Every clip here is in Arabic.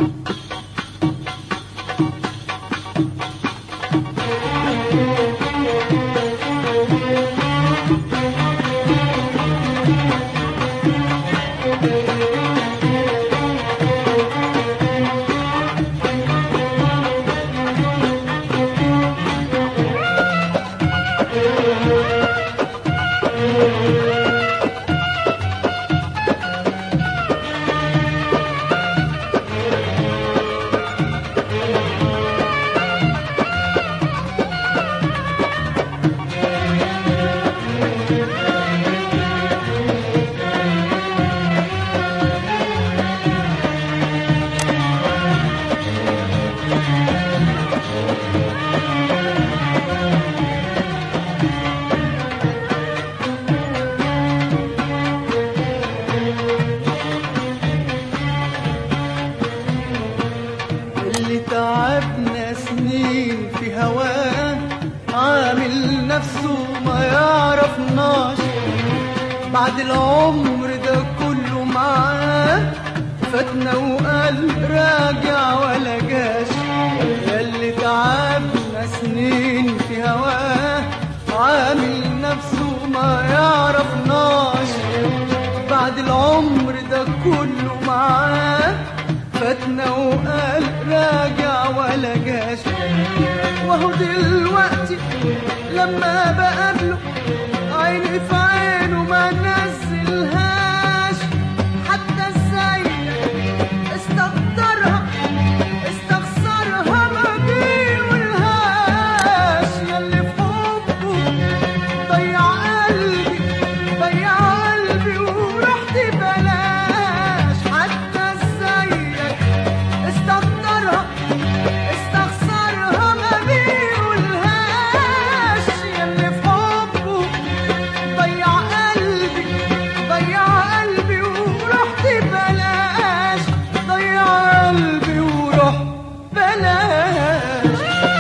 تعبنا سنين في هواه، عامل نفسه ما يعرفناش، بعد العمر ده كله معاه فاتنا وقال راجع ولا جاش. ياللي تعبنا سنين في هواه، عامل نفسه ما يعرفناش، بعد العمر ده كله معاه فاتنا وقال راجع ولا جاش. وهو دلوقتي لما بقابله عيني في عينه ما نزلهاش، حتى ازاي استقدرها استخسرها ما بيقولهاش. ياللي في حبه ضيع قلبي ضيع قلبي ورحت بلاش، حتى ازاي استقدرها استخسرها ما بيقولهاش. ياللي في حبه ضيع قلبي ضيع قلبي ورحت بلاش، ضيع قلبي ورحت بلاش.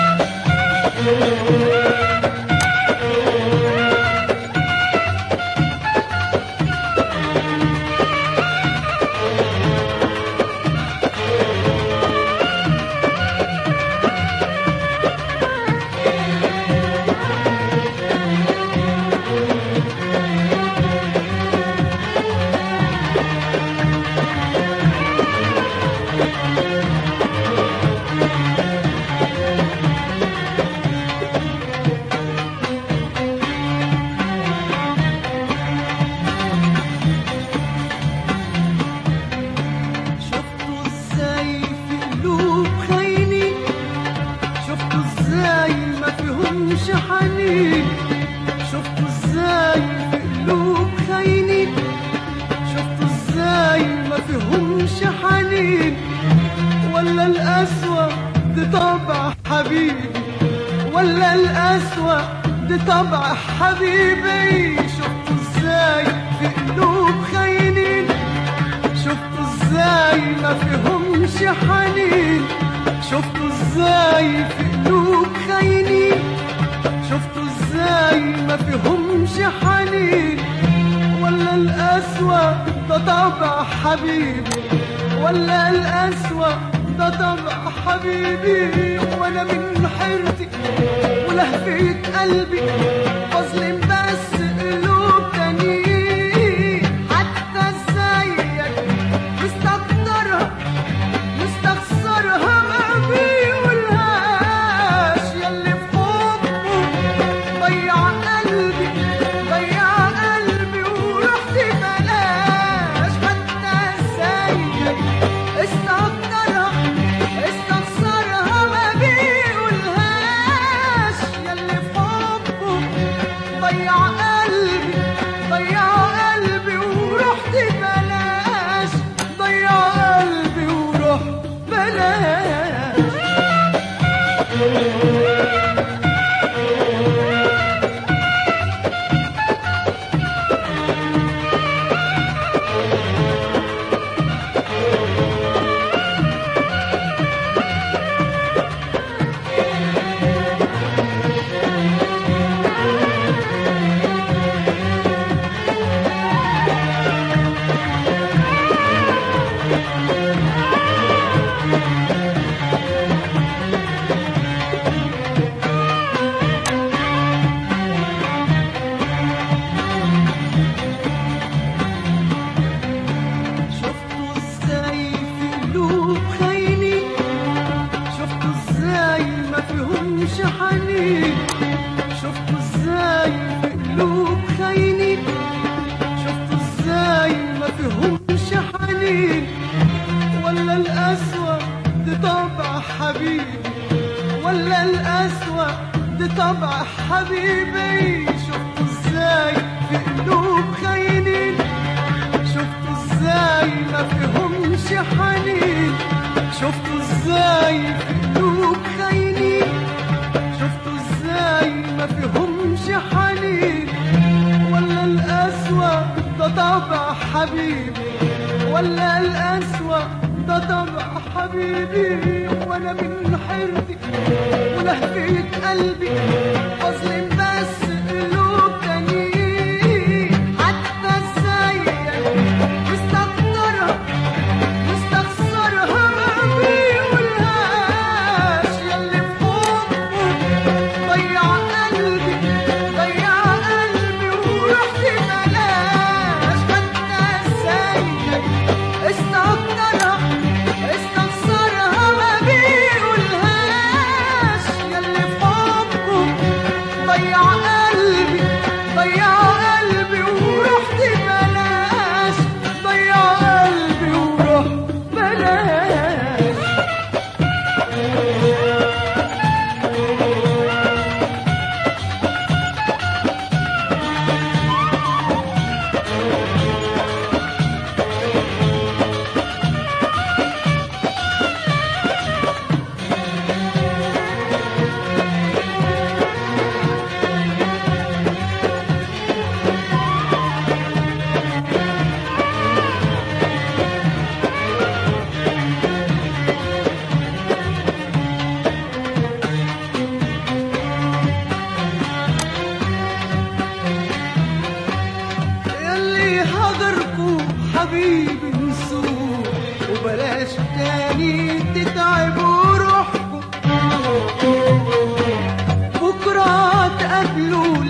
شفتوا ازاي في قلوب خاينين، شفتوا ازاي ما فيهمش حنين، ولا القسوة دي طبع حبيبي، ولا القسوة دي طبع حبيبي. شفتوا ازاي في قلوب خاينين، شفتوا ازاي ما فيهمش حنين، شفتوا ازاي في قلوب خاينين، شفتوا ازاي ما فيهمش حنين، ولا القسوة ده طبع حبيبي، ولا القسوة ده طبع حبيبي. وانا من حيرتي ولهفة قلبي بظلم بس قلوب تانيين، حتى ازيك مستقدرها مستخسرها ما بيقولهاش. ياللي في حبه ضيع قلبي ضيع قلبي ورحت بلاش، حتى ازيك استقدرها استخسرها ما بيقولهاش. ياللي في حبه حنين ولا القسوة دي طبع حبيبي ولا القسوة دي طبع حبيبي شفتوا ازاي في قلوب خاينين شفتوا ازاي ما فيهمش حنين شفتوا ازاي في قلوب خاينين شفتوا ازاي ما فيهمش حنين ولا القسوة ده طبع حبيبي ولا القسوة ده طبع حبيبي وانا من حيرتي ولهفة قلبي اظلم بس قلوب تانيين حتى زيك مستكترها مستخسرها ما بيقولهاش ياللي في حبه ضيع قلبي ضيع قلبي ورحت بلاش حتى زيك استكترها استخسرها ما بيقولهاش ياللي في حبه ضيع قلبي ضيع قلبي ورحت بلاش ضيع قلبي ورحت بلاش ياللي هجركوا حبيبي نسوه وبلاش تاني تتعبوا روحكوا بكرة تقابلوا